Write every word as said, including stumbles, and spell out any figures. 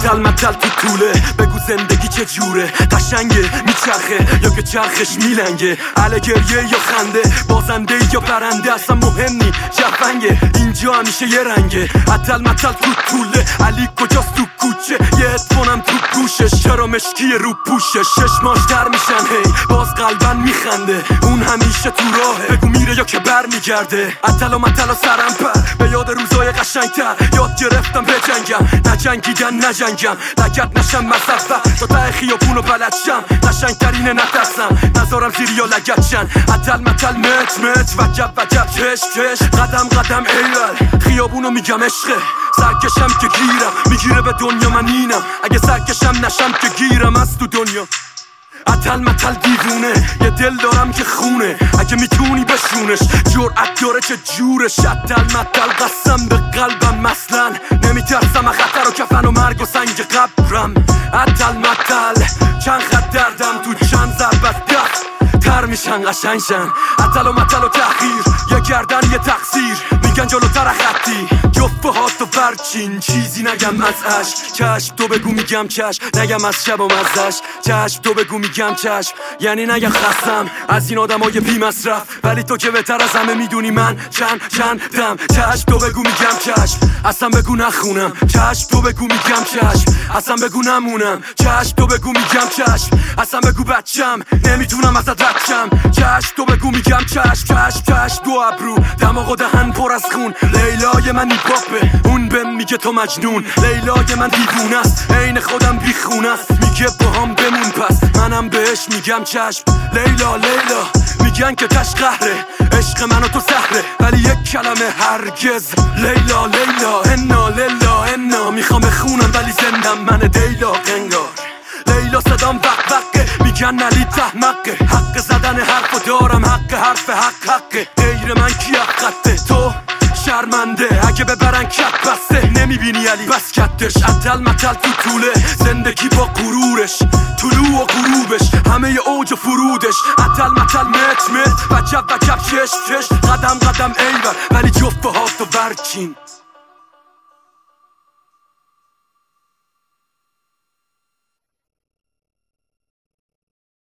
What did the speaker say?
اتل متل تو طوله، بگو زندگی چه جوره، قشنگه میچرخه یا که چرخش میلنگه، اله گریه یا خنده، بازنده یا برنده، اصلا مهم نی جفنگه، اینجا همیشه یه رنگه. اتل متل تو طوله، علی کجاست تو کوچه، یه هدفونم تو گوشش، چرا مشکی رو پوشش، ششماش در میشن هی باز قلبن میخنده، اون همیشه تو راهه، بگو میره یا که بر میگرده. اتل و متل و سرم پر به یاد روزای قشنگتر، یاد گرفتم بجنگم، نجنگیدن نجنگم، لگت نشم مصفه تا ته خیابونو بلد شم، قشنگترینه نترسم نذارم زیر یا لگت شن. اتل متل مت مت وجب وجب چش چش، قدم قدم ایول خیابونو میگم عشقه، سرکشم که گیرم میگیره به دنیا من اینم، اگه سرکشم نشم که گیرم از تو دنیا. اتل متل دیوونه، یه دل دارم که خونه، اگه میتونی بشونش، جرأت داره چه جورش. اتل متل قسم به قلبم مثلا، نمیترسم از خطر و کفن و مرگ و سنگ قبرم. اتل متل چند خط دردم تو چند ضربت دست تر میشن قشنگشن. اتل و متل و تحقیر، یه گردن یه تقصیر، میگن جلوتر خطی جفه هاتو برچین، چیزی نگم از عشق، چشم تو بگو میگم چشم، نگم از شب و مزدش، چشم تو بگو میگم چشم، یعنی نگم خستم از این آدم های بی مصرف، ولی تو که بهتر از همه میدونی من چند چند دم. چشم تو بگو میگم چشم، اصلا بگو نخونم، چشم تو بگو میگم چشم، اصلا بگو نمونم، چشم تو بگو میگم چشم، اصلا بگو بچم نمیتونم ازت رد شم، چشم تو بگو میگم چشم چشم چشم. دو ابرو دماغ و دهن پر از خون، لیلای من نیپاپه اون بهم میگه تو مجنون، لیلای من دیوونه است عین خودم بیخونه است، میگه باهام بمون پس منم بهش میگم چشم. لیلا لیلا میگن که تش قهره، عشق من و تو سهره، ولی یک کلمه هرگز. لیلا لیلا انا لیلا انا، میخوام بخونم ولی زندم من دیلا قنگار. لیلا صدام وق وقه، میگن علی تحمقه، حق زدن حرفو دارم، حق حرف حق حقه، غیر من کی حقته تو شرمنده، اگه ببرن کت بسته نمیبینی علی بس کتش. اتل متل تو طوله، زندگی با غرورش، طلوع و غروبش همه اوج و فرودش. اتل متل مت مت وجب وجب چش چش، قدم قدم ایول ولی جفت هاتو برچین.